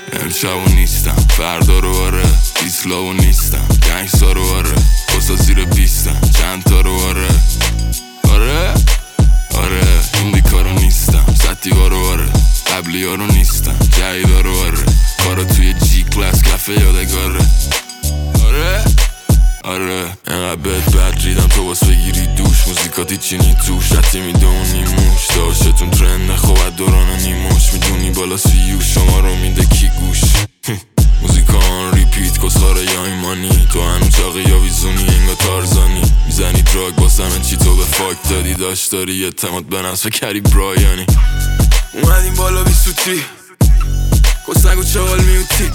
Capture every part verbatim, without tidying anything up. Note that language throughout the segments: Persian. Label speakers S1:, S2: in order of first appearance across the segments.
S1: امشبو نیستم فردا رو آره، ایسلاو نیستم گنگستا رو آره، بسا زیر بیستم چند تا رو آره آره آره ایندیکا رو نیستم ستیوا رو آره، قبلی ها رو نیستم جایدا رو آره، کارا توی جی کلاس کفه یادگاره آره آره اینقدر بهت بد ریدم تو باس بگیری دوش، موزیکاتی چینی توش حتی میدونی موش داشتون ترند خوبت دوران نیموش، میدونی بالا سیوش شما رو میده کی گوش موزیکا آن ریپیت کسخاره یا ایمانی، تو هنو چاقی یا ویزونی انگا تارزانی، میزنی دراگ باسمه چی تو به فاک دادی، داشت داری اعتماد به نفس فکری برایانی، اومدیم بالا بی سوتی کسنگو چاقال میوتی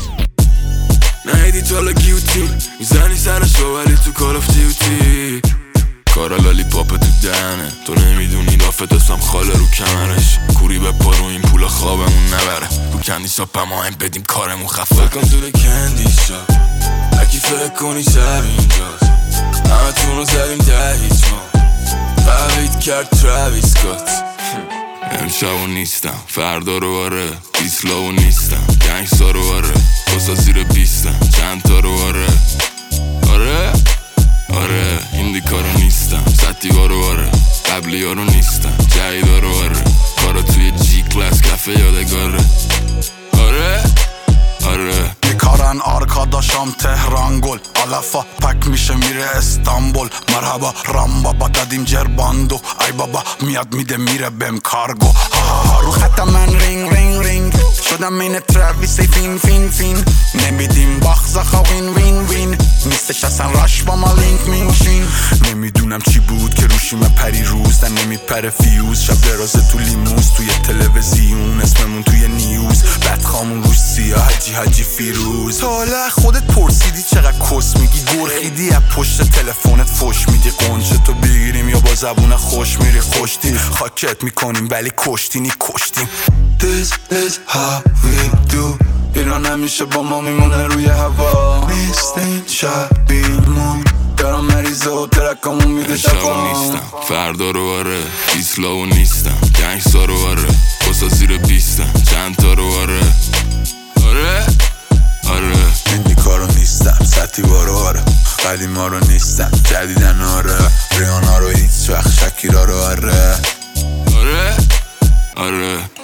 S1: نهیدی تالا گیوتی، میزنی سرشو ولی تو کال آف دیوتی، کارا لالی پاپ تو دهنه، تو نمیدونی دافت اسم خاله رو کمرش، کوری به پا رو این پولا خوابمون نبره، رو کندی شاپ اما هم بدیم کارمون خفه
S2: Welcome to the candy shop اکی فکر کنی شب اینجاست، همه تون رو زدیم ده هیچ ما قویت کرد تراویس کات
S1: امشبو نیستم فردا رو آره، ایسلاو نیستم گنگستا رو آره، بسا زیر بیستم چند تا رو آره آره آره ایندیکا رو نیستم ستیوا رو آره، قبلی ها رو نیستم جایدا رو آره، کارا توی جی کلاس کفه یادگاره آره آره
S3: میکارن آرکاداشام تهران گل علفا پک میشه میره استانبول، مرحبا رام بابا دادیم جرباندو، ای بابا میاد میده میره بهم کارگو، رو خط من رینگ رینگ رینگ شدم این تراویس فین فین فین، نمیدیم باخزاخا وین وین وین، نیستش اصلا راش با ما لینک میشین، نمیدونم چی بود که روشیم پری روز در نمیپره فیوز، شب درازه تو لیموز توی تلویزیون اسممون توی نیوز، بدخامون روش سیاه حجی حجی فیروز، حالا خودت پرسیدی چقدر کس میگی گرخیدی از پشت تلفنت فش میدی، قنچه تو بگیریم یا با زبون خوش میری خوشتی، خاکت میکنیم ولی کشتینی کشتیم.
S2: This is how we do ایران همیشه با ما میمونه روی هوا، نیستین شبیمون دارم مریضه و ترکامون میده شفا،
S1: نیستم فردا رو آره، ایسلاو نیستم گنگستا رو آره، بسا زیر بیستم چند تا رو آره آره آره
S3: ایندیکا رو نیستم ستیوا رو آره، قدیما رو نیستم جدیدن آره، ریانا رو هیچ وقت شکیرا رو آره
S1: آره آره